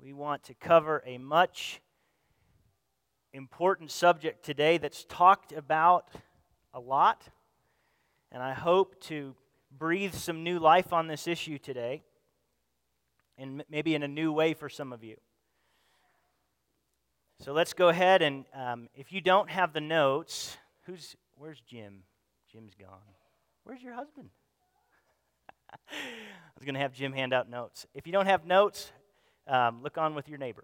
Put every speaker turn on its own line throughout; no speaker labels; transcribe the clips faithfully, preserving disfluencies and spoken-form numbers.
We want to cover a much important subject today that's talked about a lot, and I hope to breathe some new life on this issue today, and maybe in a new way for some of you. So let's go ahead and, um, if you don't have the notes, who's, where's Jim? Jim's gone. Where's your husband? I was going to have Jim hand out notes. If you don't have notes, um, look on with your neighbor.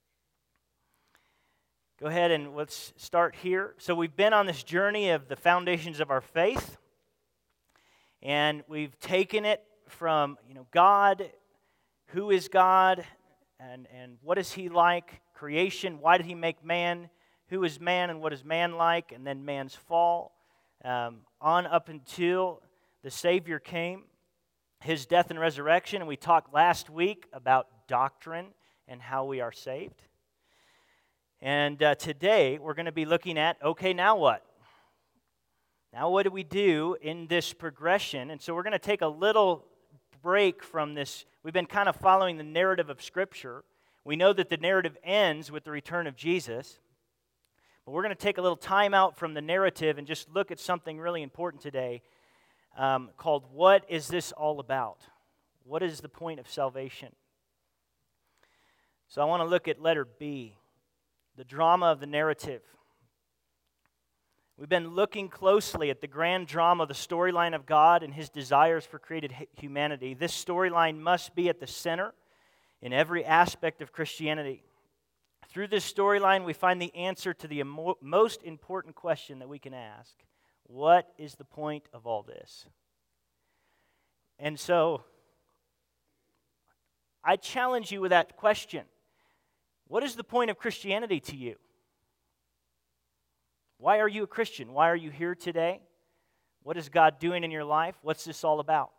Go ahead and let's start here. So we've been on this journey of the foundations of our faith, and we've taken it from, you know, God, who is God, and, and what is He like, creation, why did He make man, who is man and what is man like, and then man's fall, um, on up until the Savior came, His death and resurrection, and we talked last week about doctrine and how we are saved. And uh, today we're going to be looking at, okay, now what? Now what do we do in this progression? And so we're going to take a little break from this. We've been kind of following the narrative of Scripture. We know that the narrative ends with the return of Jesus. But we're going to take a little time out from the narrative and just look at something really important today um, called, what is this all about? What is the point of salvation? So I want to look at letter B. The drama of the narrative. We've been looking closely at the grand drama, the storyline of God and His desires for created humanity. This storyline must be at the center in every aspect of Christianity. Through this storyline, we find the answer to the emo- most important question that we can ask. What is the point of all this? And so, I challenge you with that question. What is the point of Christianity to you? Why are you a Christian? Why are you here today? What is God doing in your life? What's this all about?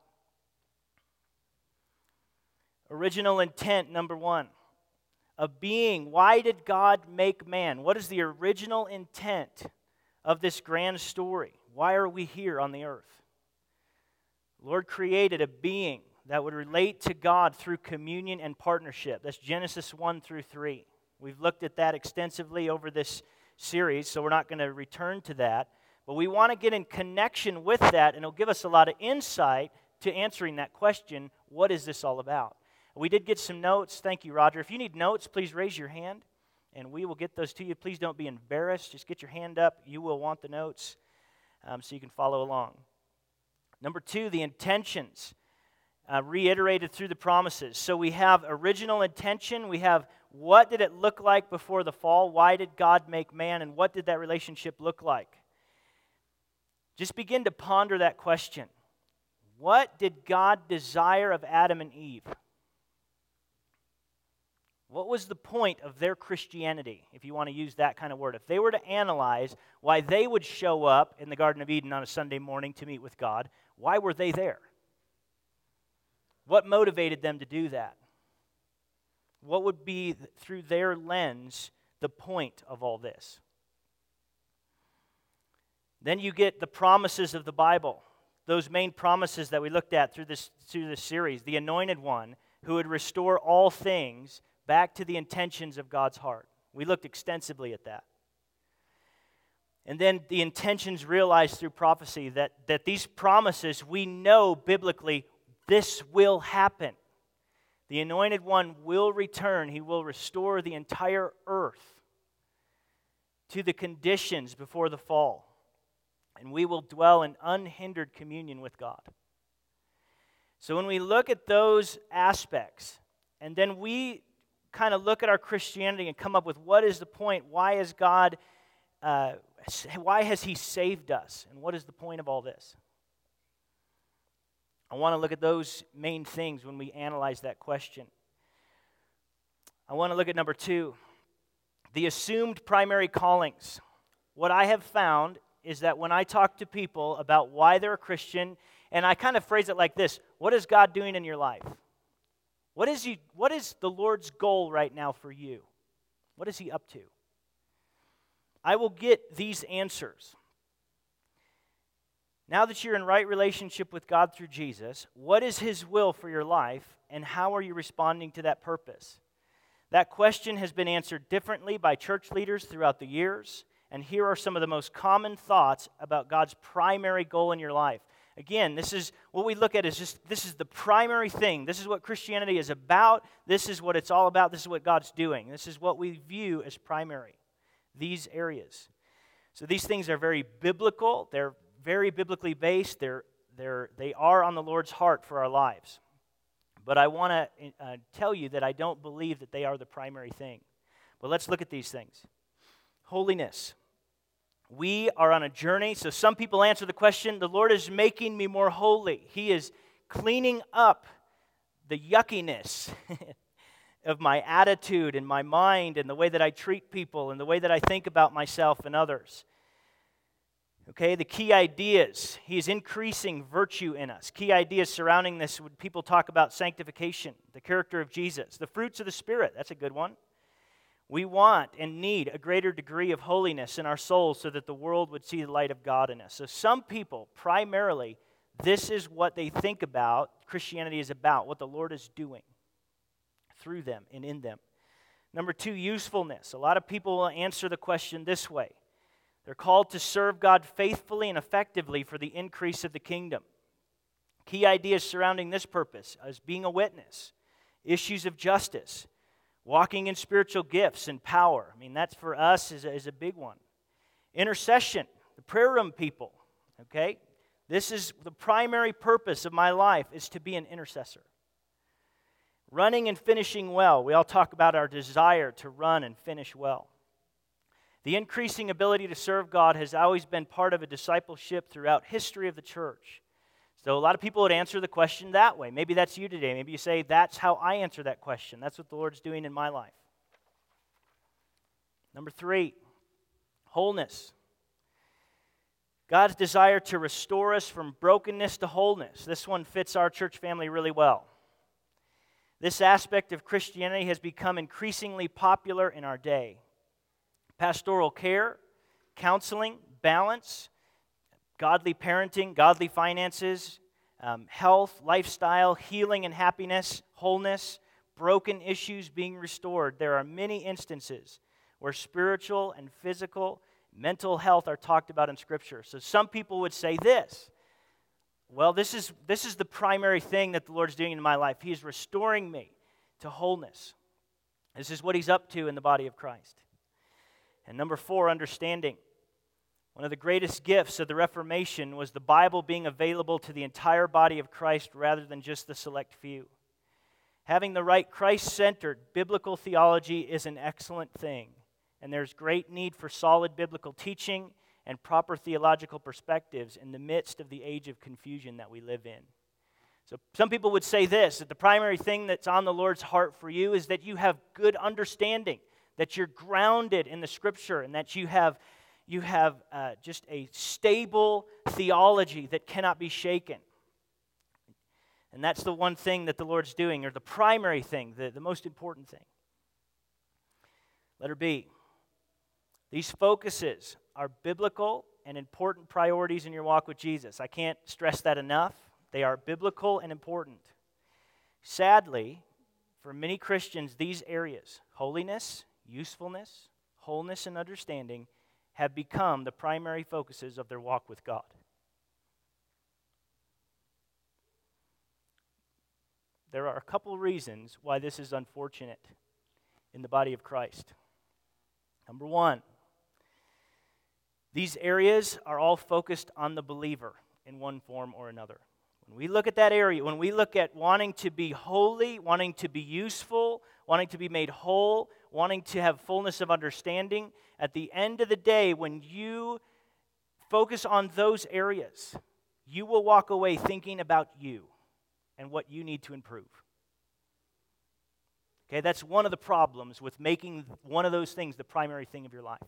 Original intent, number one. A being. Why did God make man? What is the original intent of this grand story? Why are we here on the earth? The Lord created a being that would relate to God through communion and partnership. That's Genesis one through three. We've looked at that extensively over this series, so we're not going to return to that. But we want to get in connection with that, and it'll give us a lot of insight to answering that question, what is this all about? We did get some notes. Thank you, Roger. If you need notes, please raise your hand, and we will get those to you. Please don't be embarrassed. Just get your hand up. You will want the notes um, so you can follow along. Number two, the intentions. Uh, reiterated through the promises. So we have original intention, we have what did it look like before the fall, why did God make man, and what did that relationship look like? Just begin to ponder that question. What did God desire of Adam and Eve? What was the point of their Christianity, if you want to use that kind of word? If they were to analyze why they would show up in the Garden of Eden on a Sunday morning to meet with God, why were they there? What motivated them to do that? What would be, through their lens, the point of all this? Then you get the promises of the Bible, those main promises that we looked at through this, through this series. The Anointed One, who would restore all things back to the intentions of God's heart. We looked extensively at that. And then the intentions realized through prophecy, that, that these promises, we know biblically, this will happen. The Anointed One will return. He will restore the entire earth to the conditions before the fall. And we will dwell in unhindered communion with God. So when we look at those aspects, and then we kind of look at our Christianity and come up with what is the point, why is God, uh, why has He saved us, and what is the point of all this? I want to look at those main things when we analyze that question. I want to look at number two, the assumed primary callings. What I have found is that when I talk to people about why they're a Christian, and I kind of phrase it like this, what is God doing in your life? What is he, what is the Lord's goal right now for you? What is He up to? I will get these answers. Now that you're in right relationship with God through Jesus, what is His will for your life, and how are you responding to that purpose? That question has been answered differently by church leaders throughout the years, and here are some of the most common thoughts about God's primary goal in your life. Again, this is what we look at is just, this is the primary thing. This is what Christianity is about. This is what it's all about. This is what God's doing. This is what we view as primary, these areas. So these things are very biblical. They're very biblically based. They're, they're, they are on the Lord's heart for our lives. But I want to uh, tell you that I don't believe that they are the primary thing. But let's look at these things. Holiness. We are on a journey. So some people answer the question, the Lord is making me more holy. He is cleaning up the yuckiness of my attitude and my mind and the way that I treat people and the way that I think about myself and others. Okay, the key ideas. He is increasing virtue in us. Key ideas surrounding this, when people talk about sanctification, the character of Jesus, the fruits of the Spirit. That's a good one. We want and need a greater degree of holiness in our souls so that the world would see the light of God in us. So some people, primarily, this is what they think about, Christianity is about, what the Lord is doing through them and in them. Number two, usefulness. A lot of people will answer the question this way. They're called to serve God faithfully and effectively for the increase of the kingdom. Key ideas surrounding this purpose is being a witness, issues of justice, walking in spiritual gifts and power. I mean, that's for us is a, is a big one. Intercession, the prayer room people, okay? This is the primary purpose of my life is to be an intercessor. Running and finishing well. We all talk about our desire to run and finish well. The increasing ability to serve God has always been part of a discipleship throughout history of the church. So a lot of people would answer the question that way. Maybe that's you today. Maybe you say, that's how I answer that question. That's what the Lord's doing in my life. Number three, wholeness. God's desire to restore us from brokenness to wholeness. This one fits our church family really well. This aspect of Christianity has become increasingly popular in our day. Pastoral care, counseling, balance, godly parenting, godly finances, um, health, lifestyle, healing and happiness, wholeness, broken issues being restored. There are many instances where spiritual and physical, mental health are talked about in Scripture. So some people would say this, well, this is, this is the primary thing that the Lord's doing in my life. He is restoring me to wholeness. This is what He's up to in the body of Christ. And number four, understanding. One of the greatest gifts of the Reformation was the Bible being available to the entire body of Christ rather than just the select few. Having the right Christ-centered biblical theology is an excellent thing, and there's great need for solid biblical teaching and proper theological perspectives in the midst of the age of confusion that we live in. So some people would say this, that the primary thing that's on the Lord's heart for you is that you have good understanding, that you're grounded in the Scripture, and that you have, you have uh, just a stable theology that cannot be shaken. And that's the one thing that the Lord's doing, or the primary thing, the, the most important thing. Letter B. These focuses are biblical and important priorities in your walk with Jesus. I can't stress that enough. They are biblical and important. Sadly, for many Christians, these areas, holiness, usefulness, wholeness, and understanding, have become the primary focuses of their walk with God. There are a couple reasons why this is unfortunate in the body of Christ. Number one, these areas are all focused on the believer in one form or another. When we look at that area, when we look at wanting to be holy, wanting to be useful, wanting to be made whole, wanting to have fullness of understanding, at the end of the day, when you focus on those areas, you will walk away thinking about you and what you need to improve. Okay, that's one of the problems with making one of those things the primary thing of your life.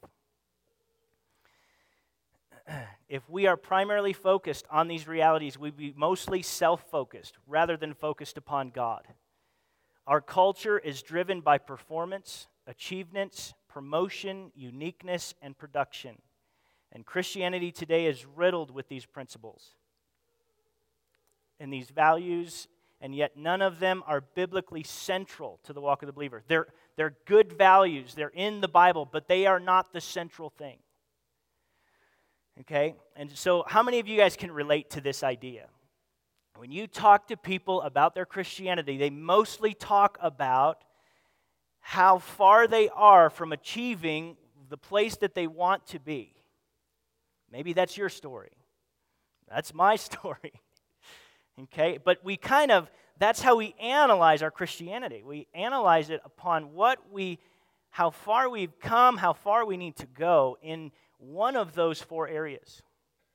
If we are primarily focused on these realities, we'd be mostly self-focused rather than focused upon God. Our culture is driven by performance, achievements, promotion, uniqueness, and production. And Christianity today is riddled with these principles and these values and yet none of them are biblically central to the walk of the believer. They're, they're good values, they're in the Bible, but they are not the central thing. Okay? And so how many of you guys can relate to this idea? When you talk to people about their Christianity, they mostly talk about how far they are from achieving the place that they want to be. Maybe that's your story. That's my story. Okay? But we kind of, that's how we analyze our Christianity. We analyze it upon what we, how far we've come, how far we need to go in one of those four areas.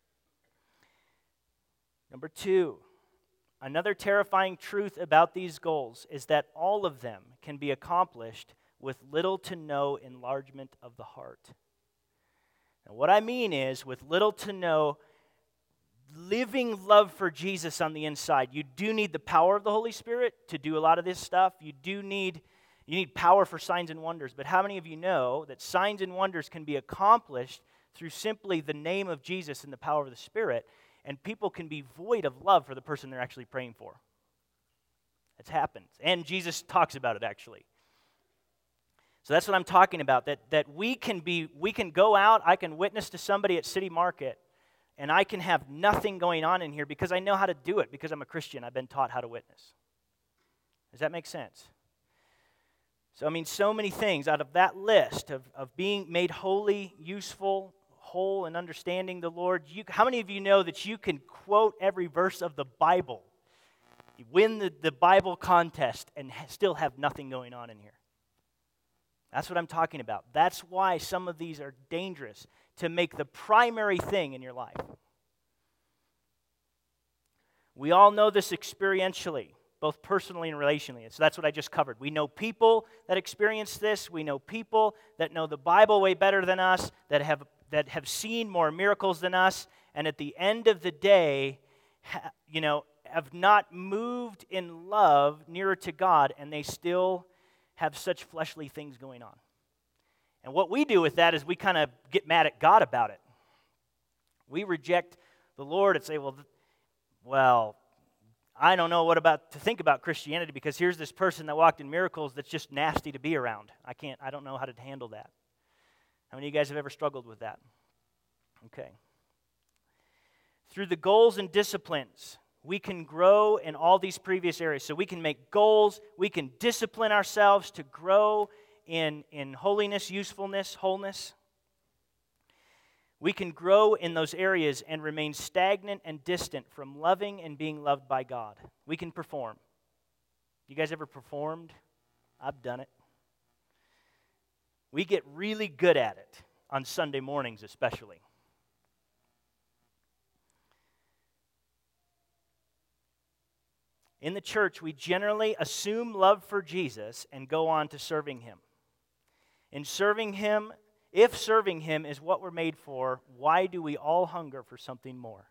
Number two, another terrifying truth about these goals is that all of them can be accomplished with little to no enlargement of the heart. And what I mean is, with little to no living love for Jesus on the inside. You do need the power of the Holy Spirit to do a lot of this stuff. You do need, you need power for signs and wonders. But how many of you know that signs and wonders can be accomplished through simply the name of Jesus and the power of the Spirit, and people can be void of love for the person they're actually praying for? It's happened. And Jesus talks about it, actually. So that's what I'm talking about, that, that we can be, we can go out, I can witness to somebody at City Market, and I can have nothing going on in here because I know how to do it, because I'm a Christian. I've been taught how to witness. Does that make sense? So, I mean, so many things out of that list of, of being made holy, useful, whole, and understanding the Lord. You, how many of you know that you can quote every verse of the Bible? You win the, the Bible contest and ha- still have nothing going on in here. That's what I'm talking about. That's why some of these are dangerous, to make the primary thing in your life. We all know this experientially, both personally and relationally. So that's what I just covered. We know people that experience this. We know people that know the Bible way better than us, that have that have seen more miracles than us, and at the end of the day, ha, you know, have not moved in love nearer to God, and they still have such fleshly things going on. And what we do with that is we kind of get mad at God about it. We reject the Lord and say, well, th- well, I don't know what about to think about Christianity, because here's this person that walked in miracles that's just nasty to be around. I can't, I don't know how to handle that. How many of you guys have ever struggled with that? Okay. Through the goals and disciplines, we can grow in all these previous areas. So we can make goals, we can discipline ourselves to grow in, in holiness, usefulness, wholeness. We can grow in those areas and remain stagnant and distant from loving and being loved by God. We can perform. You guys ever performed? I've done it. We get really good at it on Sunday mornings especially. In the church, we generally assume love for Jesus and go on to serving Him. In serving Him, if serving Him is what we're made for, why do we all hunger for something more?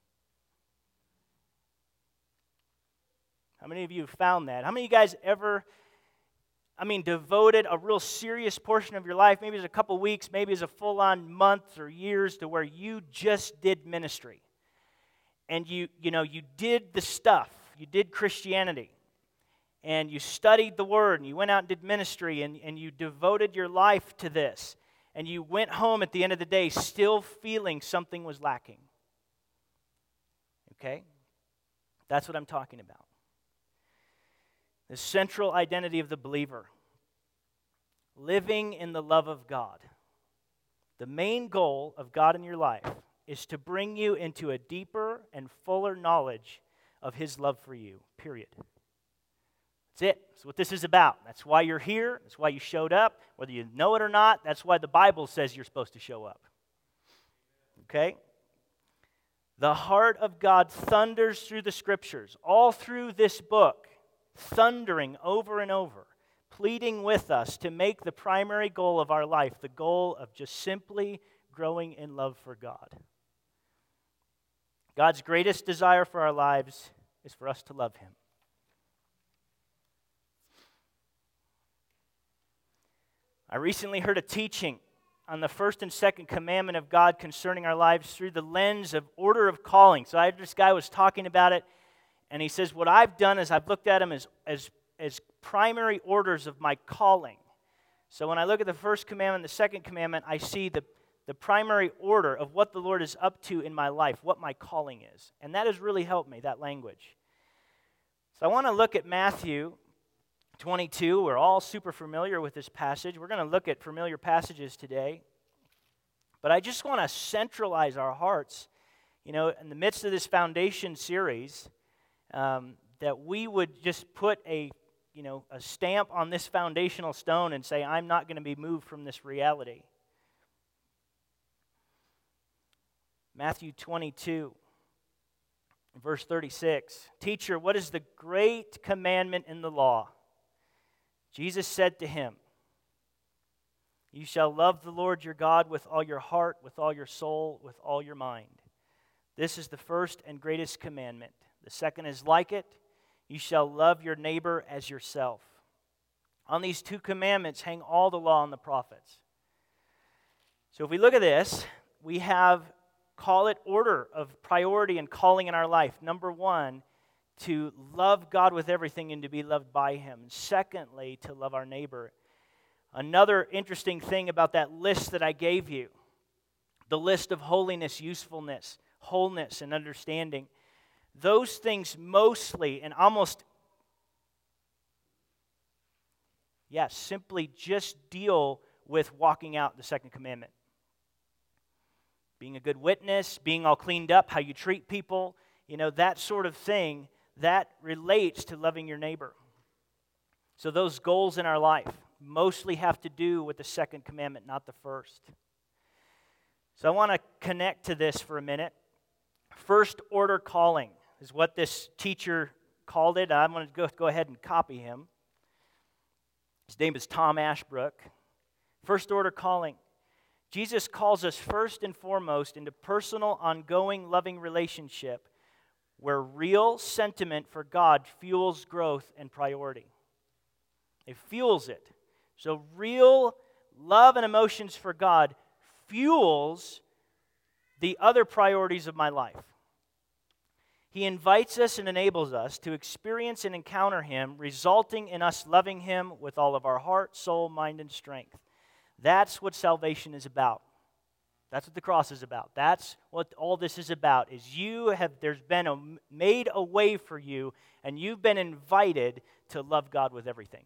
How many of you have found that? How many of you guys ever, I mean, devoted a real serious portion of your life, maybe it's a couple weeks, maybe it's a full-on month or years, to where you just did ministry? And you, you know, you did the stuff. You did Christianity, and you studied the Word, and you went out and did ministry, and, and you devoted your life to this, and you went home at the end of the day still feeling something was lacking. Okay? That's what I'm talking about. The central identity of the believer. Living in the love of God. The main goal of God in your life is to bring you into a deeper and fuller knowledge of His love for you, period. That's it. That's what this is about. That's why you're here. That's why you showed up. Whether you know it or not, that's why the Bible says you're supposed to show up. Okay? The heart of God thunders through the Scriptures, all through this book, thundering over and over, pleading with us to make the primary goal of our life the goal of just simply growing in love for God. God's greatest desire for our lives is for us to love Him. I recently heard a teaching on the first and second commandment of God concerning our lives through the lens of order of calling. So I, this guy was talking about it, And he says, what I've done is I've looked at them as, as, as primary orders of my calling. So when I look at the first commandment, the second commandment, I see the, the primary order of what the Lord is up to in my life, what my calling is. And that has really helped me, that language. So I want to look at Matthew twenty-two. We're all super familiar with this passage. We're going to look at familiar passages today. But I just want to centralize our hearts, you know, in the midst of this foundation series, um, that we would just put a, you know, a stamp on this foundational stone and say, I'm not going to be moved from this reality. Matthew twenty-two, verse thirty-six. Teacher, what is the great commandment in the law? Jesus said to him, you shall love the Lord your God with all your heart, with all your soul, with all your mind. This is the first and greatest commandment. The second is like it. You shall love your neighbor as yourself. On these two commandments hang all the law and the prophets. So if we look at this, we have, call it order of priority and calling in our life. Number one, to love God with everything and to be loved by Him. Secondly, to love our neighbor. Another interesting thing about that list that I gave you, the list of holiness, usefulness, wholeness, and understanding, those things mostly and almost, yes, simply just deal with walking out the second commandment. Being a good witness, being all cleaned up, how you treat people, you know, that sort of thing, that relates to loving your neighbor. So those goals in our life mostly have to do with the second commandment, not the first. So I want to connect to this for a minute. First order calling is what this teacher called it. I'm going to go, go ahead and copy him. His name is Tom Ashbrook. First order calling. Jesus calls us first and foremost into personal, ongoing, loving relationship where real sentiment for God fuels growth and priority. It fuels it. So real love and emotions for God fuels the other priorities of my life. He invites us and enables us to experience and encounter Him, resulting in us loving Him with all of our heart, soul, mind, and strength. That's what salvation is about. That's what the cross is about. That's what all this is about, is you have, there's been a, made a way for you, and you've been invited to love God with everything.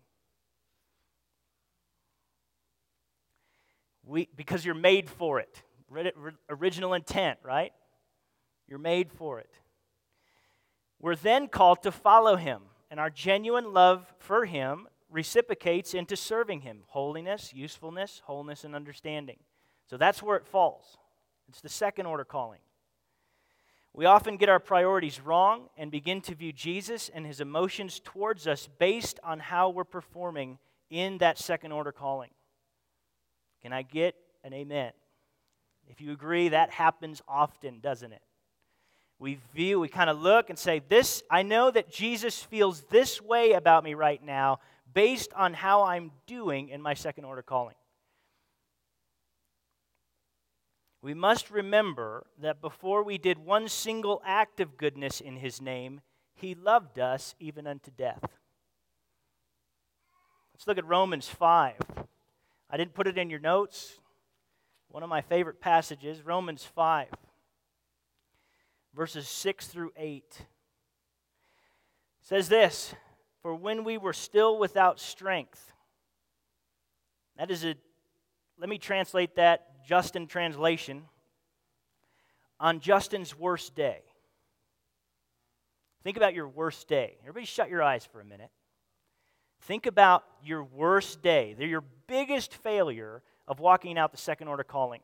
We, because you're made for it. Original intent, right? You're made for it. We're then called to follow Him, and our genuine love for Him reciprocates into serving Him. Holiness, usefulness, wholeness, and understanding. So that's where it falls. It's the second order calling. We often get our priorities wrong and begin to view Jesus and His emotions towards us based on how we're performing in that second order calling. Can I get an amen? If you agree, that happens often, doesn't it? We view, we kind of look and say, "This, I know that Jesus feels this way about me right now based on how I'm doing in my second order calling." We must remember that before we did one single act of goodness in His name, He loved us even unto death. Let's look at Romans five. I didn't put it in your notes. One of my favorite passages, Romans five, verses six through eight. It says this, "For when we were still without strength," that is a, let me translate that, Justin translation, on Justin's worst day. Think about your worst day. Everybody shut your eyes for a minute. Think about your worst day. They're your biggest failure of walking out the second order calling.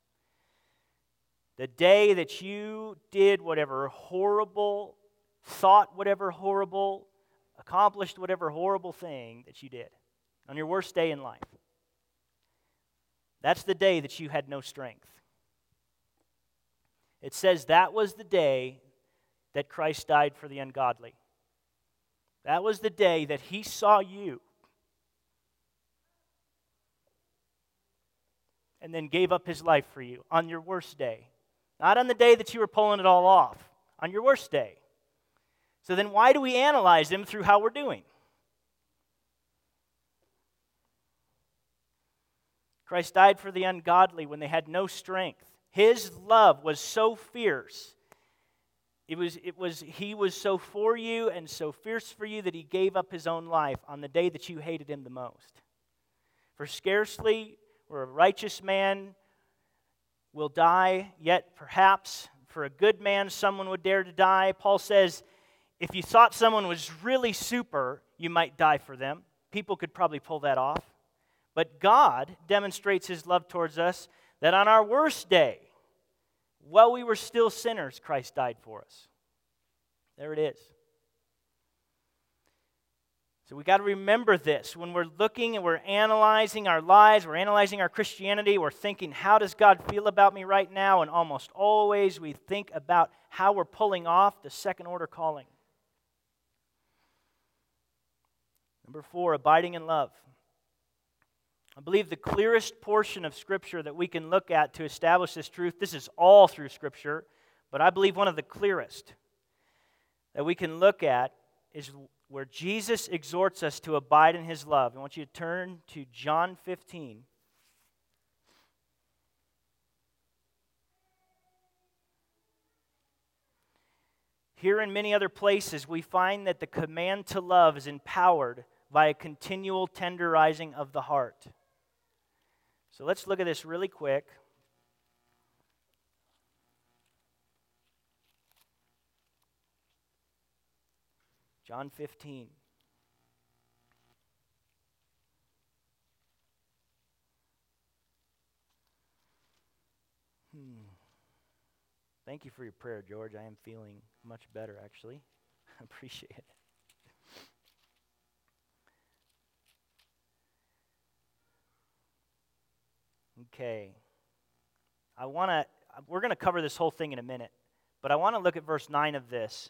The day that you did whatever horrible, thought whatever horrible, accomplished whatever horrible thing that you did. On your worst day in life. That's the day that you had no strength. It says that was the day that Christ died for the ungodly. That was the day that He saw you and then gave up His life for you on your worst day. Not on the day that you were pulling it all off, on your worst day. So then why do we analyze them through how we're doing? Christ died for the ungodly when they had no strength. His love was so fierce. It was, it was, he was so for you and so fierce for you that he gave up his own life on the day that you hated him the most. For scarcely where a righteous man will die, yet perhaps for a good man someone would dare to die. Paul says, if you thought someone was really super, you might die for them. People could probably pull that off. But God demonstrates his love towards us that on our worst day, while we were still sinners, Christ died for us. There it is. So we got to remember this. When we're looking and we're analyzing our lives, we're analyzing our Christianity, we're thinking, how does God feel about me right now? And almost always we think about how we're pulling off the second order calling. Number four, abiding in love. I believe the clearest portion of Scripture that we can look at to establish this truth, this is all through Scripture, but I believe one of the clearest that we can look at is where Jesus exhorts us to abide in his love. I want you to turn to John fifteen. Here and many other places, we find that the command to love is empowered by a continual tenderizing of the heart. So let's look at this really quick. John fifteen. Hmm. Thank you for your prayer, George. I am feeling much better, actually. I appreciate it. Okay. I want to, we're going to cover this whole thing in a minute, but I want to look at verse nine of this.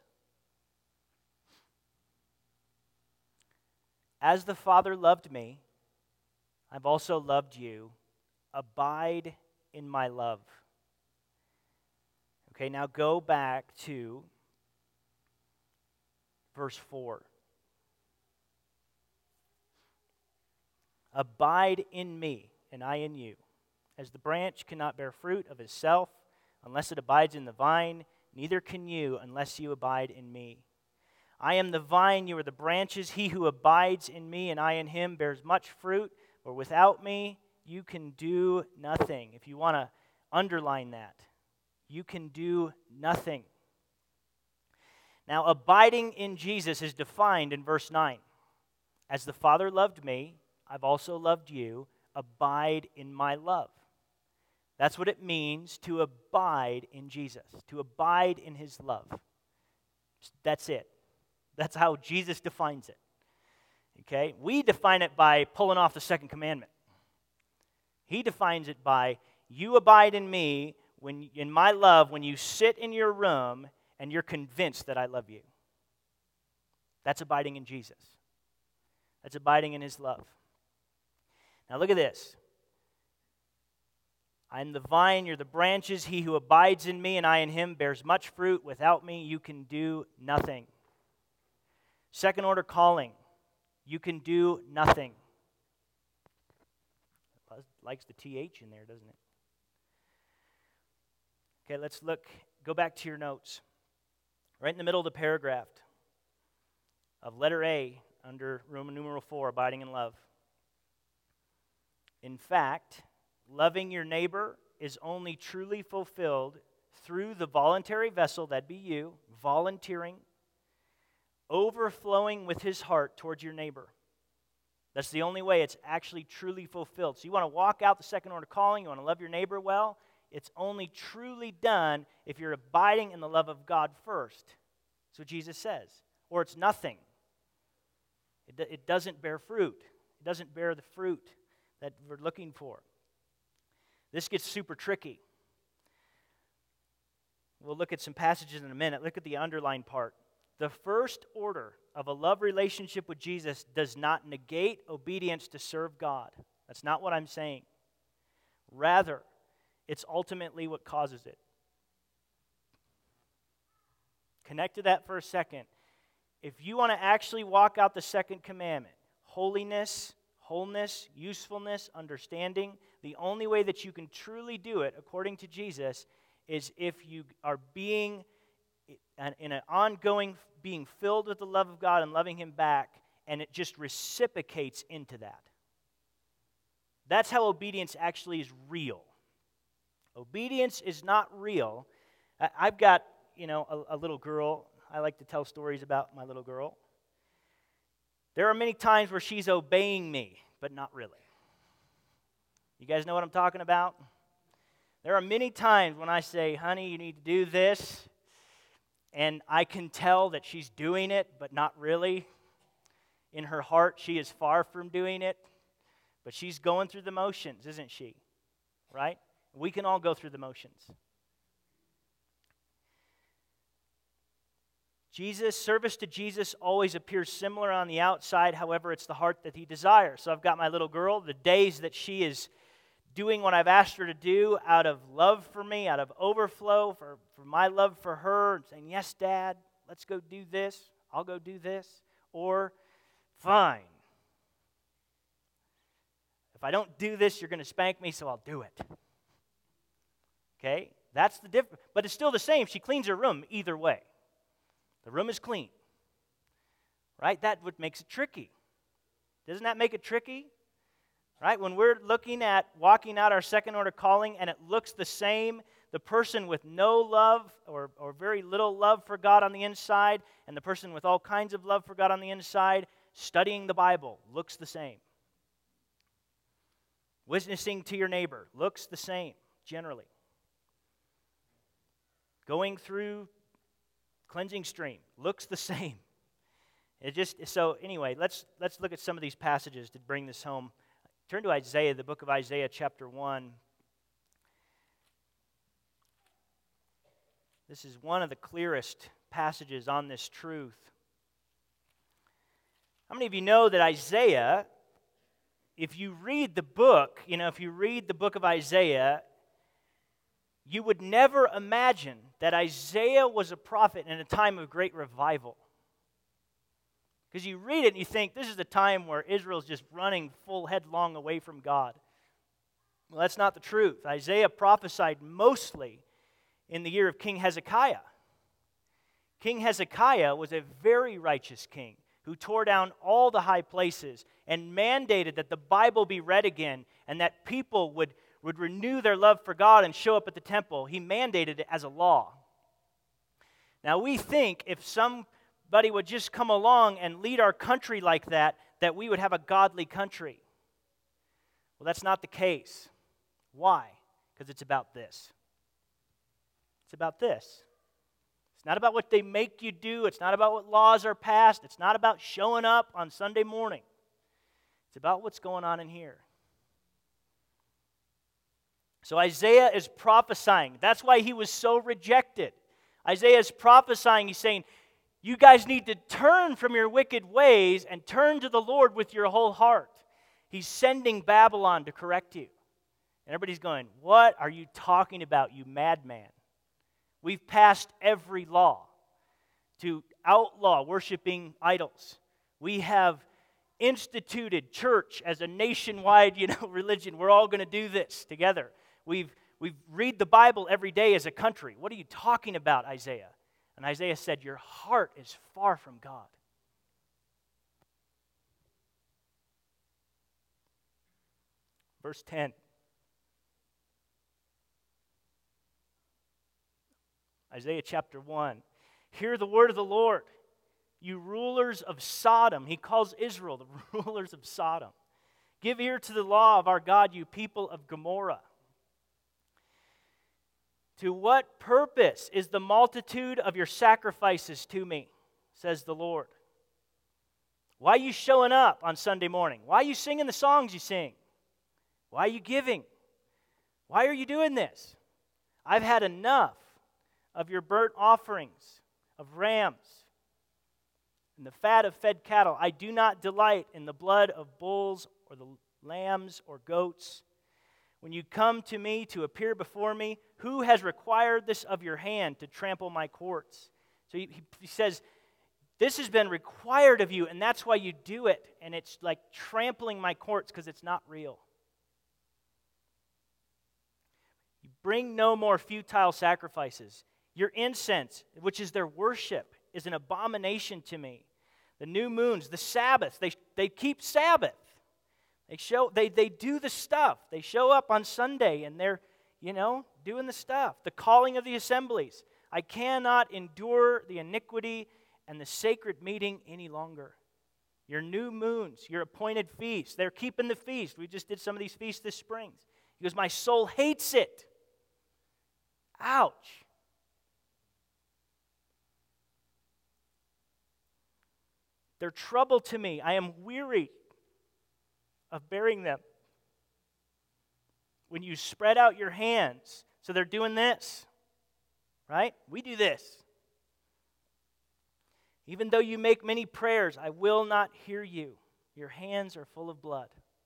As the Father loved me, I've also loved you. Abide in my love. Okay, now go back to verse four. Abide in me, and I in you. As the branch cannot bear fruit of itself unless it abides in the vine, neither can you unless you abide in me. I am the vine, you are the branches. He who abides in me and I in him bears much fruit, for without me you can do nothing. If you want to underline that, you can do nothing. Now, abiding in Jesus is defined in verse nine. As the Father loved me, I've also loved you. Abide in my love. That's what it means to abide in Jesus, to abide in his love. That's it. That's how Jesus defines it. Okay? We define it by pulling off the second commandment. He defines it by, you abide in me, when in my love, when you sit in your room and you're convinced that I love you. That's abiding in Jesus. That's abiding in his love. Now look at this. I am the vine, you're the branches. He who abides in me and I in him bears much fruit. Without me you can do nothing. Second order calling. You can do nothing. Likes the T H in there, doesn't it? Okay, let's look. Go back to your notes. Right in the middle of the paragraph of letter A under Roman numeral four, abiding in love. In fact, loving your neighbor is only truly fulfilled through the voluntary vessel, that'd be you, volunteering, overflowing with his heart towards your neighbor. That's the only way it's actually truly fulfilled. So you want to walk out the second order calling, you want to love your neighbor well, it's only truly done if you're abiding in the love of God first. That's what Jesus says. Or it's nothing. It, do, it doesn't bear fruit. It doesn't bear the fruit that we're looking for. This gets super tricky. We'll look at some passages in a minute. Look at the underlined part. The first order of a love relationship with Jesus does not negate obedience to serve God. That's not what I'm saying. Rather, it's ultimately what causes it. Connect to that for a second. if you want to actually walk out the second commandment, holiness, wholeness, usefulness, understanding, the only way that you can truly do it, according to Jesus, is if you are being, in an ongoing, being filled with the love of God and loving Him back, and it just reciprocates into that. That's how obedience actually is real. Obedience is not real. I've got, you know, a, a little girl. I like to tell stories about my little girl. There are many times where she's obeying me, but not really. You guys know what I'm talking about? There are many times when I say, honey, you need to do this, and I can tell that she's doing it, but not really. In her heart, she is far from doing it, but she's going through the motions, isn't she? Right? We can all go through the motions. Jesus, service to Jesus always appears similar on the outside, however, it's the heart that He desires. So I've got my little girl, the days that she is doing what I've asked her to do out of love for me, out of overflow, for, for my love for her, and saying, yes, Dad, let's go do this, I'll go do this, or, fine. If I don't do this, you're going to spank me, so I'll do it. Okay? That's the difference. But it's still the same. She cleans her room either way. The room is clean. Right? That what makes it tricky. Doesn't that make it tricky? Right? When we're looking at walking out our second order calling and it looks the same, the person with no love or, or very little love for God on the inside and the person with all kinds of love for God on the inside, studying the Bible looks the same. Witnessing to your neighbor looks the same, generally. Going through cleansing stream looks the same. It just so anyway, let's let's look at some of these passages to bring this home. Turn to Isaiah, the book of Isaiah, chapter one. This is one of the clearest passages on this truth. How many of you know that Isaiah, if you read the book, you know, if you read the book of Isaiah, you would never imagine that Isaiah was a prophet in a time of great revival. Because you read it and you think, this is a time where Israel's just running full headlong away from God. Well, that's not the truth. Isaiah prophesied mostly in the year of King Hezekiah. King Hezekiah was a very righteous king who tore down all the high places and mandated that the Bible be read again and that people would, would renew their love for God and show up at the temple. He mandated it as a law. Now we think if somebody would just come along and lead our country like that, that we would have a godly country. Well, that's not the case. Why? Because it's about this. It's about this. It's not about what they make you do. It's not about what laws are passed. It's not about showing up on Sunday morning. It's about what's going on in here. So Isaiah is prophesying. That's why he was so rejected. Isaiah is prophesying. He's saying, you guys need to turn from your wicked ways and turn to the Lord with your whole heart. He's sending Babylon to correct you. And everybody's going, what are you talking about, you madman? We've passed every law to outlaw worshiping idols. We have instituted church as a nationwide, you know, religion. We're all going to do this together. We've we read the Bible every day as a country. What are you talking about, Isaiah? And Isaiah said, your heart is far from God. Verse ten. Isaiah chapter one. Hear the word of the Lord, you rulers of Sodom. He calls Israel the rulers of Sodom. Give ear to the law of our God, you people of Gomorrah. To what purpose is the multitude of your sacrifices to me, says the Lord? Why are you showing up on Sunday morning? Why are you singing the songs you sing? Why are you giving? Why are you doing this? I've had enough of your burnt offerings, of rams, and the fat of fed cattle. I do not delight in the blood of bulls or the lambs or goats. When you come to me to appear before me, who has required this of your hand to trample my courts? So he, he says, This has been required of you, and that's why you do it. And it's like trampling my courts because it's not real. You bring no more futile sacrifices. Your incense, which is their worship, is an abomination to me. The new moons, the Sabbath, they, they keep Sabbath. They show they, they do the stuff. They show up on Sunday and they're, you know, doing the stuff. The calling of the assemblies. I cannot endure the iniquity and the sacred meeting any longer. Your new moons, your appointed feasts, they're keeping the feast. We just did some of these feasts this spring. He goes, my soul hates it. Ouch. They're trouble to me. I am weary of bearing them. When you spread out your hands, so they're doing this, right? We do this. Even though you make many prayers, I will not hear you. Your hands are full of blood.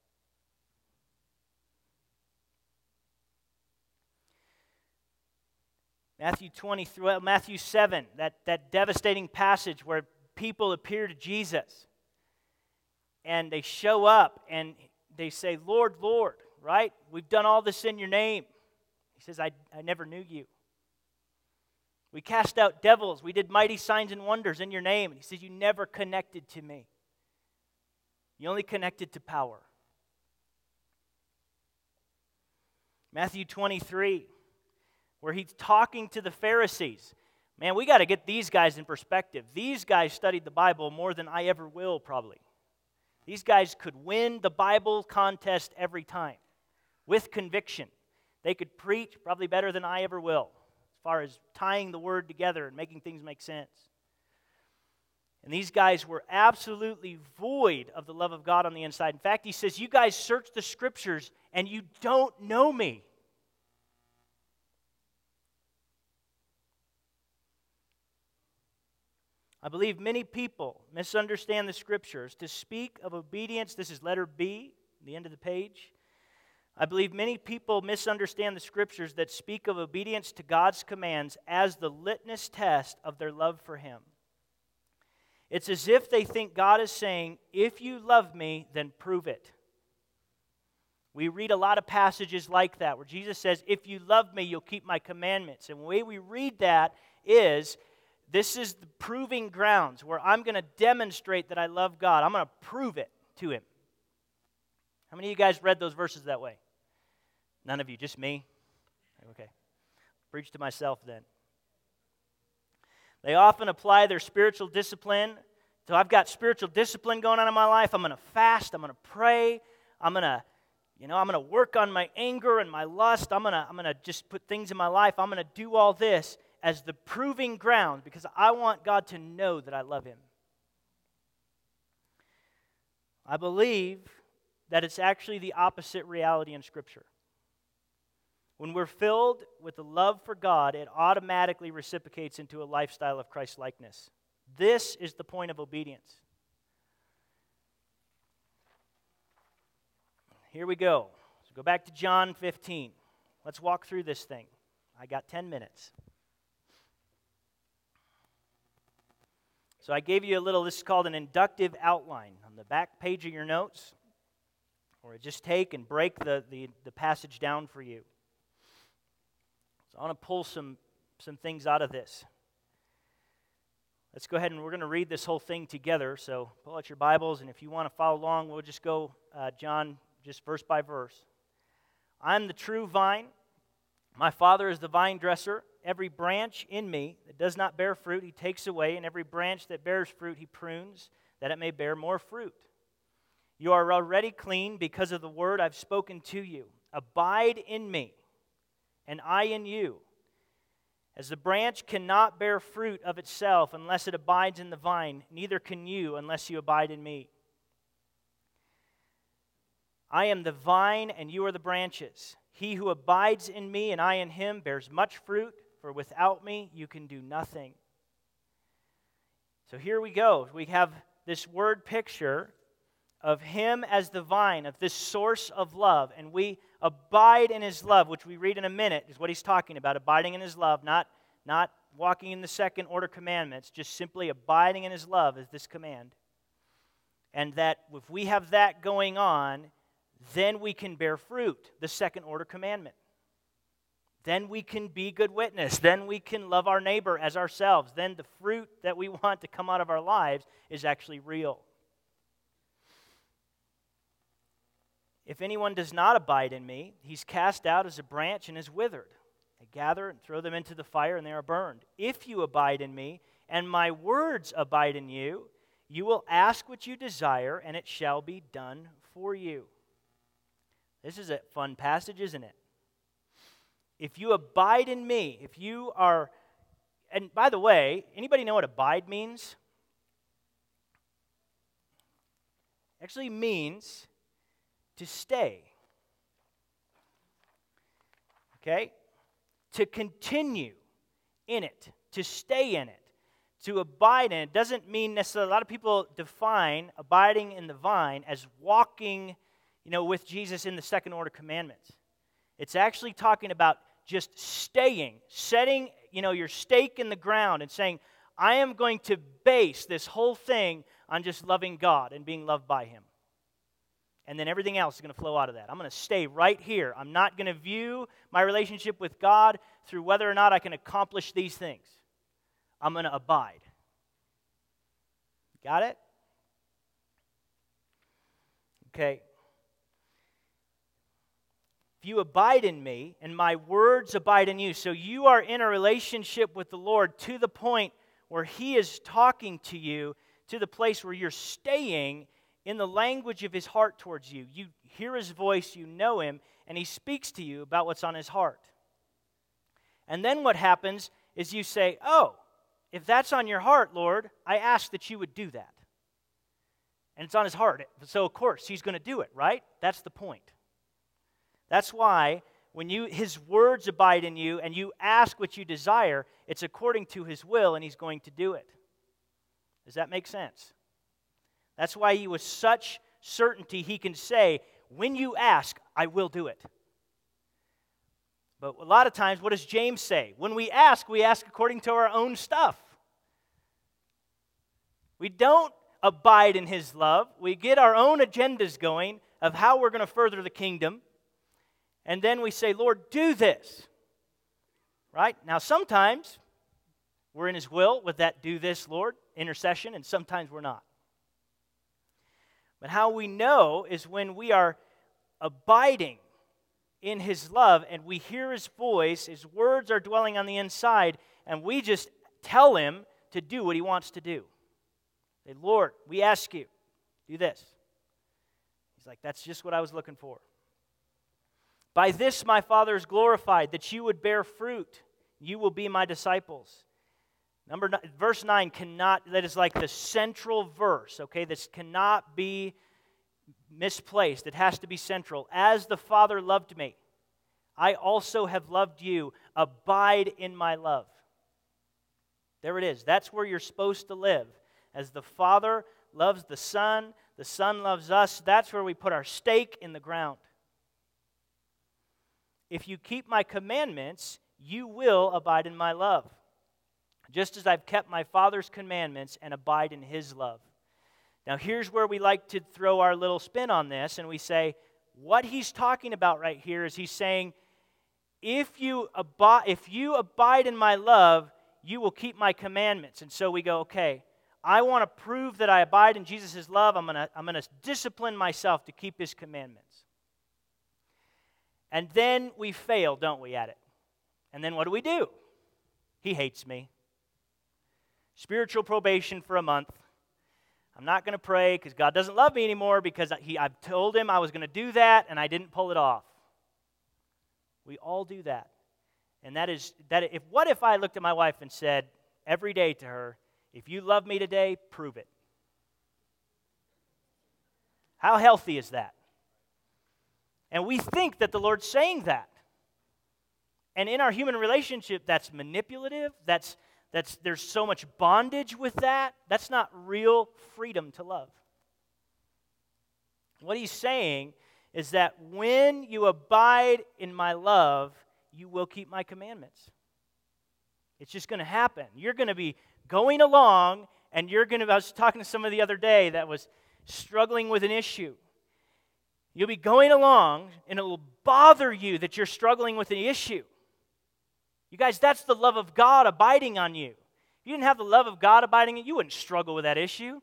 Matthew twenty, well, Matthew seven, that, that devastating passage where people appear to Jesus and they show up and they say, Lord, Lord, right? We've done all this in your name. He says, I, I never knew you. We cast out devils. We did mighty signs and wonders in your name. And he says, you never connected to me. You only connected to power. Matthew twenty-three, where he's talking to the Pharisees. Man, we got to get these guys in perspective. These guys studied the Bible more than I ever will, probably. These guys could win the Bible contest every time with conviction. They could preach probably better than I ever will, as far as tying the word together and making things make sense. And these guys were absolutely void of the love of God on the inside. In fact, he says, you guys search the Scriptures and you don't know me. I believe many people misunderstand the Scriptures. To speak of obedience, this is letter B, the end of the page. I believe many people misunderstand the Scriptures that speak of obedience to God's commands as the litmus test of their love for Him. It's as if they think God is saying, if you love me, then prove it. We read a lot of passages like that where Jesus says, if you love me, you'll keep my commandments. And the way we read that is, this is the proving grounds where I'm going to demonstrate that I love God. I'm going to prove it to Him. How many of you guys read those verses that way? None of you, just me? Okay. Preach to myself then. They often apply their spiritual discipline. So I've got spiritual discipline going on in my life. I'm going to fast. I'm going to pray. I'm going to, you know, I'm going to work on my anger and my lust. I'm going to, I'm going to just put things in my life. I'm going to do all this as the proving ground because I want God to know that I love Him. I believe that it's actually the opposite reality in Scripture. When we're filled with the love for God, it automatically reciprocates into a lifestyle of Christ-likeness. This is the point of obedience. Here we go. So go back to John fifteen. Let's walk through this thing. I got ten minutes. So I gave you a little, this is called an inductive outline on the back page of your notes, or just take and break the, the, the passage down for you. So I want to pull some, some things out of this. Let's go ahead and we're going to read this whole thing together. So pull out your Bibles, and if you want to follow along, we'll just go uh, John just verse by verse. I'm the true vine. My Father is the vine dresser. Every branch in me that does not bear fruit, He takes away, and every branch that bears fruit, He prunes, that it may bear more fruit. You are already clean because of the word I've spoken to you. Abide in me, and I in you. As the branch cannot bear fruit of itself unless it abides in the vine, neither can you unless you abide in me. I am the vine, and you are the branches. He who abides in me and I in him bears much fruit, for without me you can do nothing. So here we go. We have this word picture of Him as the vine, of this source of love, and we abide in His love, which we read in a minute is what He's talking about, abiding in His love, not, not walking in the second order commandments, just simply abiding in his love is this command. And that if we have that going on, then we can bear fruit, the second order commandment. Then we can be good witness. Then we can love our neighbor as ourselves. Then the fruit that we want to come out of our lives is actually real. If anyone does not abide in me, he's cast out as a branch and is withered. I gather and throw them into the fire, and they are burned. If you abide in me, and my words abide in you, you will ask what you desire, and it shall be done for you. This is a fun passage, isn't it? If you abide in me, if you are, and by the way, anybody know what abide means? Actually means to stay. Okay? To continue in it, to stay in it, to abide in it doesn't mean necessarily, a lot of people define abiding in the vine as walking, you know, with Jesus in the second order commandments. It's actually talking about just staying, setting, you know, your stake in the ground and saying, I am going to base this whole thing on just loving God and being loved by Him. And then everything else is going to flow out of that. I'm going to stay right here. I'm not going to view my relationship with God through whether or not I can accomplish these things. I'm going to abide. Got it? Okay. If you abide in me, and my words abide in you, so you are in a relationship with the Lord to the point where He is talking to you, to the place where you're staying in the language of His heart towards you. You hear His voice, you know Him, and He speaks to you about what's on His heart. And then what happens is you say, oh, if that's on your heart, Lord, I ask that you would do that. And it's on His heart. So, of course, He's going to do it, right? That's the point. That's why when you His words abide in you and you ask what you desire, it's according to His will and He's going to do it. Does that make sense? That's why He with such certainty He can say, when you ask, I will do it. But a lot of times, what does James say? When we ask, we ask according to our own stuff. We don't abide in His love. We get our own agendas going of how we're going to further the kingdom. And then we say, Lord, do this. Right? Now, sometimes we're in His will with that do this, Lord, intercession, and sometimes we're not. But how we know is when we are abiding in His love and we hear His voice, His words are dwelling on the inside, and we just tell Him to do what He wants to do. Say, Lord, we ask you, do this. He's like, that's just what I was looking for. By this my Father is glorified, that you would bear fruit. You will be my disciples. Number nine, verse nine cannot, that is like the central verse, okay? This cannot be misplaced. It has to be central. As the Father loved me, I also have loved you. Abide in my love. There it is. That's where you're supposed to live. As the Father loves the Son, the Son loves us. That's where we put our stake in the ground. If you keep my commandments, you will abide in my love, just as I've kept my Father's commandments and abide in His love. Now, here's where we like to throw our little spin on this, and we say, what He's talking about right here is He's saying, if you, abide, if you abide in my love, you will keep my commandments. And so we go, okay, I want to prove that I abide in Jesus' love. I'm going to I'm going to discipline myself to keep His commandments. And then we fail, don't we, at it? And then what do we do? He hates me. Spiritual probation for a month. I'm not going to pray because God doesn't love me anymore because he, I've told Him I was going to do that and I didn't pull it off. We all do that. And that is, that. If what if I looked at my wife and said every day to her, if you love me today, prove it. How healthy is that? And we think that the Lord's saying that. And in our human relationship, that's manipulative. That's that's there's so much bondage with that. That's not real freedom to love. What He's saying is that when you abide in my love, you will keep my commandments. It's just going to happen. You're going to be going along, and you're going to, I was talking to somebody the other day that was struggling with an issue. You'll be going along, and it will bother you that you're struggling with an issue. You guys, that's the love of God abiding on you. If you didn't have the love of God abiding in you, you wouldn't struggle with that issue.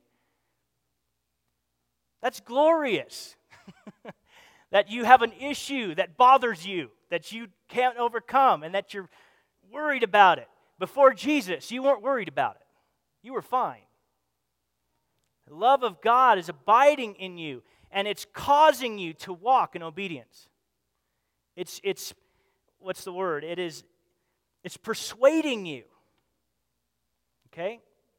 That's glorious. That you have an issue that bothers you, that you can't overcome, and that you're worried about it. Before Jesus, you weren't worried about it. You were fine. The love of God is abiding in you, and it's causing you to walk in obedience. It's, it's what's the word? It is, it's persuading you. Okay?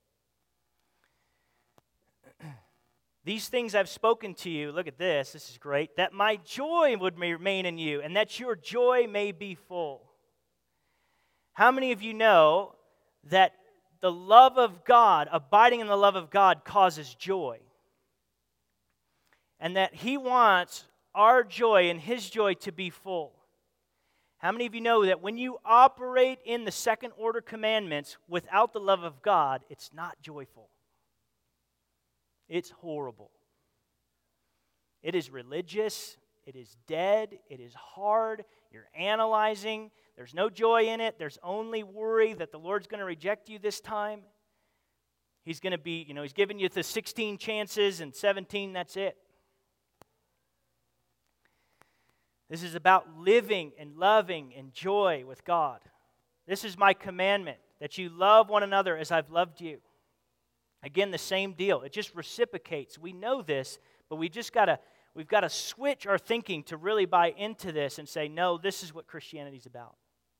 These things I've spoken to you, look at this, this is great, that my joy would remain in you, and that your joy may be full. How many of you know that the love of God, abiding in the love of God, causes joy? And that He wants our joy and His joy to be full. How many of you know that when you operate in the second order commandments without the love of God, it's not joyful? It's horrible. It is religious. It is dead. It is hard. You're analyzing. There's no joy in it. There's only worry that the Lord's going to reject you this time. He's going to be, you know, He's giving you the sixteen chances and seventeen, that's it. This is about living and loving and joy with God. This is my commandment, that you love one another as I've loved you. Again, the same deal. It just reciprocates. We know this, but we just got to we've got to switch our thinking to really buy into this and say, no, this is what Christianity's about.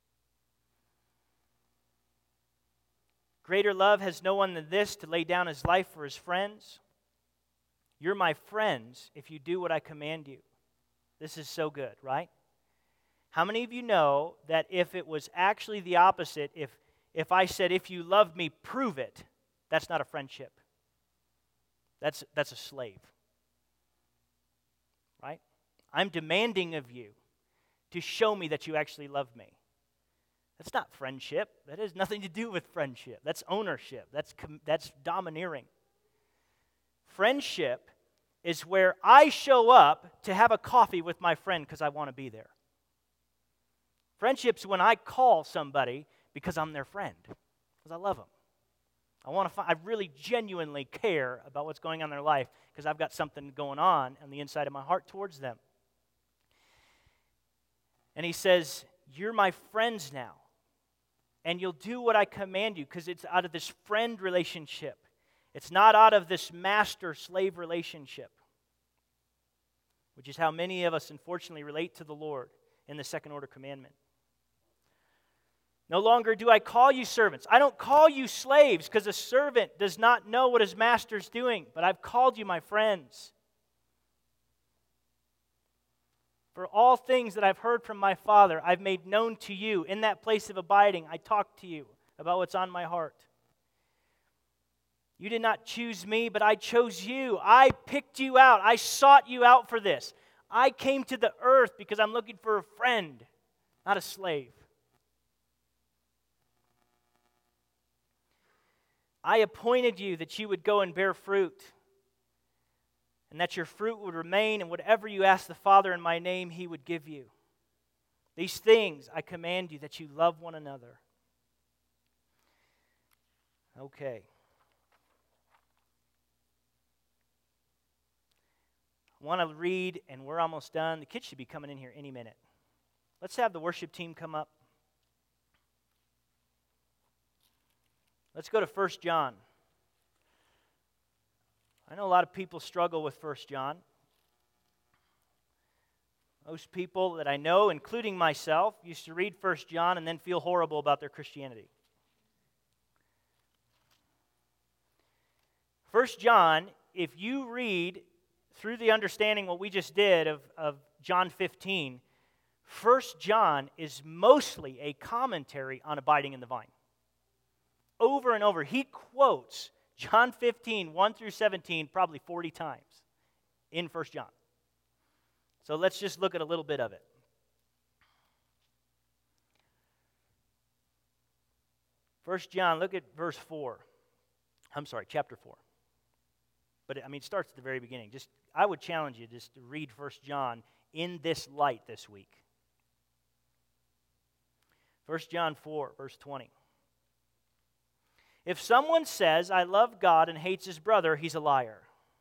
Greater love has no one than this, to lay down his life for his friends. You're my friends if you do what I command you. This is so good, right? How many of you know that if it was actually the opposite, if if I said, if you love me, prove it, that's not a friendship. That's, that's a slave. Right? I'm demanding of you to show me that you actually love me. That's not friendship. That has nothing to do with friendship. That's ownership. That's, com- that's domineering. Friendship is where I show up to have a coffee with my friend because I want to be there. Friendship's when I call somebody because I'm their friend, because I love them. I want to find, I really genuinely care about what's going on in their life because I've got something going on on the inside of my heart towards them. And he says, you're my friends now, and you'll do what I command you, because it's out of this friend relationship. It's not out of this master-slave relationship, which is how many of us unfortunately relate to the Lord in the second order commandment. No longer do I call you servants. I don't call you slaves, because a servant does not know what his master's doing, but I've called you my friends. For all things that I've heard from my Father, I've made known to you. In that place of abiding, I talk to you about what's on my heart. You did not choose me, but I chose you. I picked you out. I sought you out for this. I came to the earth because I'm looking for a friend, not a slave. I appointed you that you would go and bear fruit, and that your fruit would remain, and whatever you ask the Father in my name, He would give you. These things I command you, that you love one another. Okay. I want to read, and we're almost done. The kids should be coming in here any minute. Let's have the worship team come up. Let's go to First John. I know a lot of people struggle with First John. Most people that I know, including myself, used to read First John and then feel horrible about their Christianity. First John, if you read through the understanding what we just did of, of John fifteen, First John is mostly a commentary on abiding in the vine. Over and over, he quotes John fifteen, one through seventeen, probably forty times in First John. So let's just look at a little bit of it. First John, look at verse four. I'm sorry, chapter four. But, I mean, it starts at the very beginning. Just, I would challenge you just to read First John in this light this week. First John four, verse twenty. If someone says, I love God and hates his brother, he's a liar.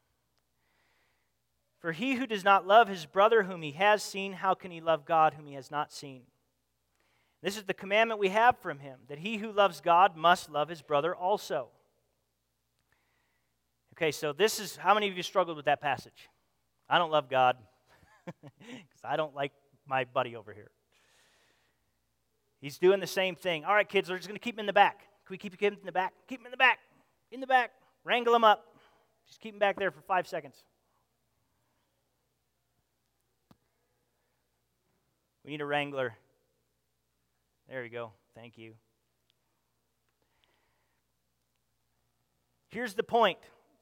For he who does not love his brother whom he has seen, how can he love God whom he has not seen? This is the commandment we have from him, that he who loves God must love his brother also. Okay, so this is, how many of you struggled with that passage? I don't love God because I don't like my buddy over here. He's doing the same thing. All right, kids, we're just going to keep him in the back. Can we keep him in the back? Keep him in the back. In the back. Wrangle him up. Just keep him back there for five seconds. We need a wrangler. There you go. Thank you. Here's the point.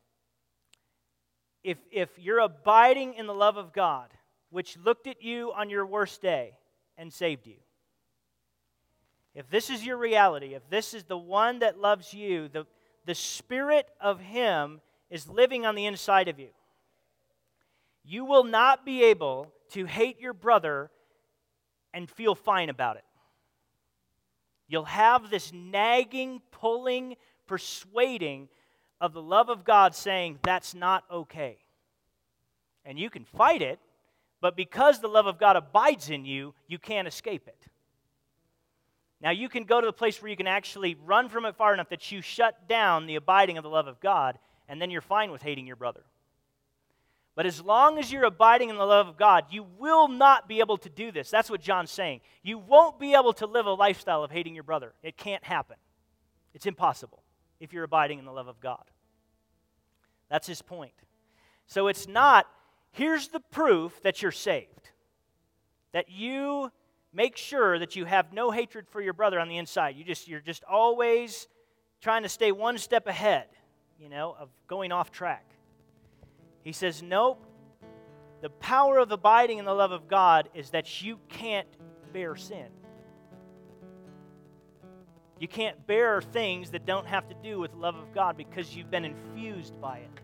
If, if you're abiding in the love of God, which looked at you on your worst day and saved you, if this is your reality, if this is the one that loves you, the, the Spirit of Him is living on the inside of you, you will not be able to hate your brother and feel fine about it. You'll have this nagging, pulling, persuading of the love of God saying, that's not okay. And you can fight it, but because the love of God abides in you, you can't escape it. Now, you can go to the place where you can actually run from it far enough that you shut down the abiding of the love of God, and then you're fine with hating your brother. But as long as you're abiding in the love of God, you will not be able to do this. That's what John's saying. You won't be able to live a lifestyle of hating your brother. It can't happen. It's impossible if you're abiding in the love of God. That's his point. So it's not, here's the proof that you're saved. That you make sure that you have no hatred for your brother on the inside. You just, you're just always trying to stay one step ahead, you know, of going off track. He says, nope. The power of abiding in the love of God is that you can't bear sin. You can't bear things that don't have to do with the love of God because you've been infused by it.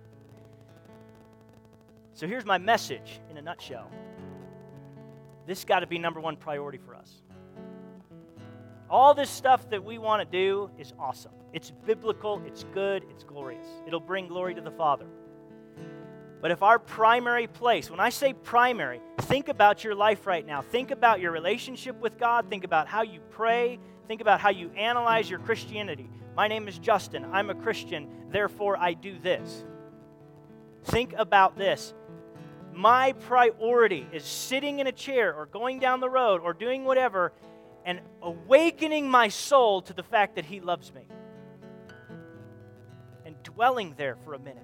So here's my message in a nutshell. This got to be number one priority for us. All this stuff that we want to do is awesome. It's biblical, it's good, it's glorious. It'll bring glory to the Father. But if our primary place, when I say primary, think about your life right now. Think about your relationship with God. Think about how you pray. Think about how you analyze your Christianity. My name is Justin. I'm a Christian. Therefore, I do this. Think about this. My priority is sitting in a chair or going down the road or doing whatever and awakening my soul to the fact that He loves me. And dwelling there for a minute.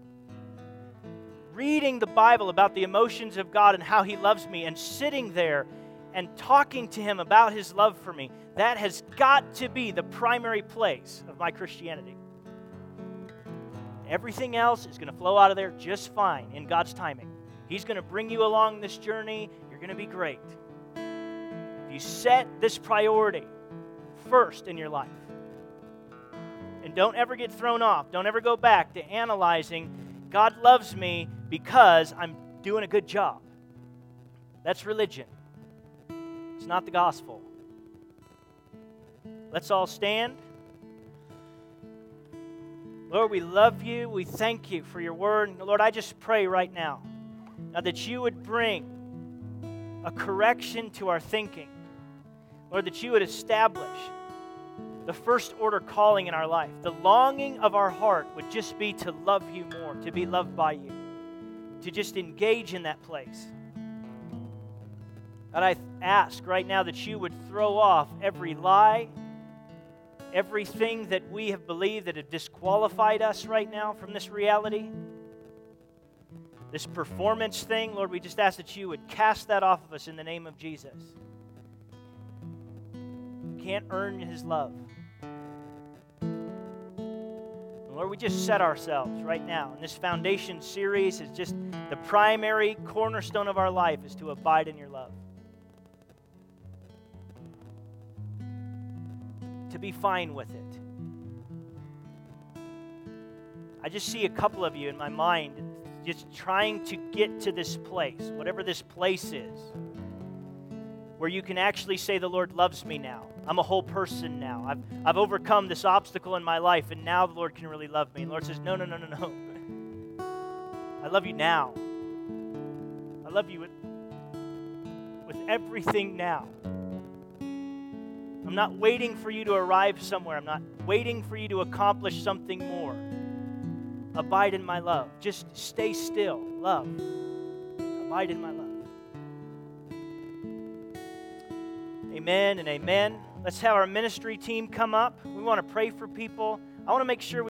Reading the Bible about the emotions of God and how He loves me and sitting there and talking to Him about His love for me, that has got to be the primary place of my Christianity. Everything else is going to flow out of there just fine in God's timing. He's going to bring you along this journey. You're going to be great. If you set this priority first in your life, and don't ever get thrown off, don't ever go back to analyzing, God loves me because I'm doing a good job. That's religion. It's not the gospel. Let's all stand. Lord, we love you. We thank you for your word. Lord, I just pray right now, now that you would bring a correction to our thinking. Lord, that you would establish the first order calling in our life. The longing of our heart would just be to love you more, to be loved by you, to just engage in that place. And I ask right now that you would throw off every lie, everything that we have believed that have disqualified us right now from this reality. This performance thing, Lord, we just ask that you would cast that off of us in the name of Jesus. We can't earn His love. Lord, we just set ourselves right now. And this foundation series is just the primary cornerstone of our life is to abide in your love. To be fine with it. I just see a couple of you in my mind just trying to get to this place, whatever this place is, where you can actually say, the Lord loves me now. I'm a whole person now. I've, I've overcome this obstacle in my life, and now the Lord can really love me. And the Lord says, no, no, no, no, no. I love you now. I love you with, with everything now. I'm not waiting for you to arrive somewhere. I'm not waiting for you to accomplish something more. Abide in my love. Just stay still. Love. Abide in my love. Amen and amen. Let's have our ministry team come up. We want to pray for people. I want to make sure we